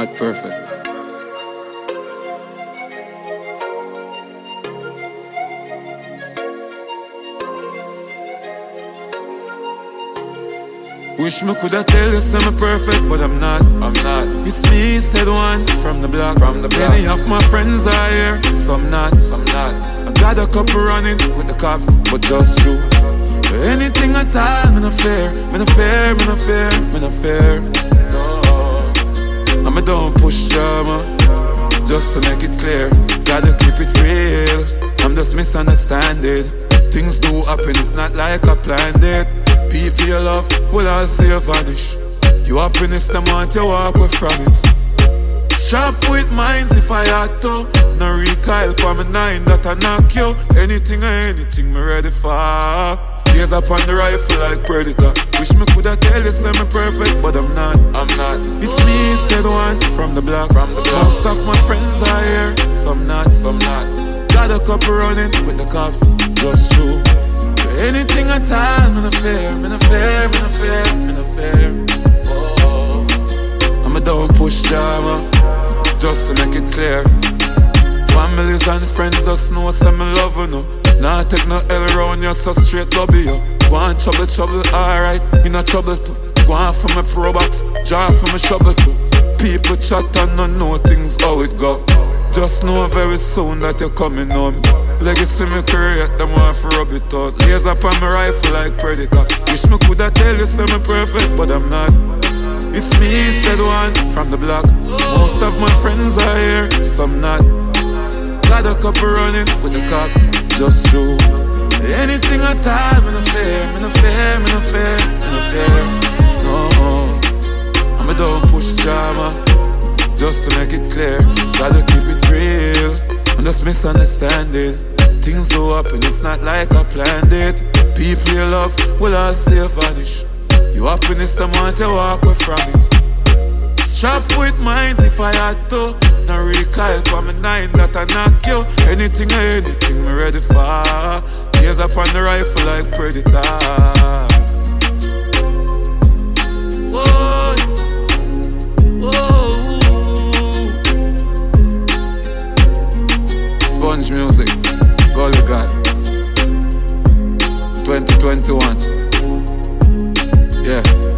Not perfect. Wish me coulda tell you I'm perfect, but I'm not. It's me, said one from the block. Many of my friends are here, some not. I got a couple running with the cops, but just you. Anything at all, me no fear. No, and me don't push drama, just to make it clear. Gotta keep it real. I'm just misunderstanding. Things do happen, it's not like I planned it. People you love will all see you vanish. You happiness, them want you walk away from it. Sharp with minds if I had to. No recoil for me nine that I knock you. Anything, me ready for. Gaze up on the rifle like Predator. Wish me coulda tell you I'm perfect, but I'm not. It's me, said one from the block. Most of my friends are here, some not. Got a couple running with the cops, just true. Anything at all, me no fear. Oh, and me don't push drama, just to make it clear. Families and friends just know some me love you no. Nah take no L round you, so straight lobby you. Go on trouble, alright, you no trouble too. Go on for my pro box, draw for my shovel too. People chat and not know things how it go. Just know very soon that you're coming home. Legacy me create, them want to rub it out. Laser up on my rifle like Predator. Wish me coulda tell you I'm perfect, but I'm not. It's me, said one from the block. Most of my friends are here, some not. Got a couple running with the cops, just true. Anything at all, me no fear. No, and me don't push drama, just to make it clear. Gotta keep it real. I'm just misunderstanding. Things do happen, it's not like I planned it. People you love will all see you vanish. You happiness, them want you walk away from it. Sharp with minds if I had to. No recoil for me nine that I knock you. Anything, me ready for. Gaze up on the rifle like Predator. Sponge music, Gully God 2021. Yeah.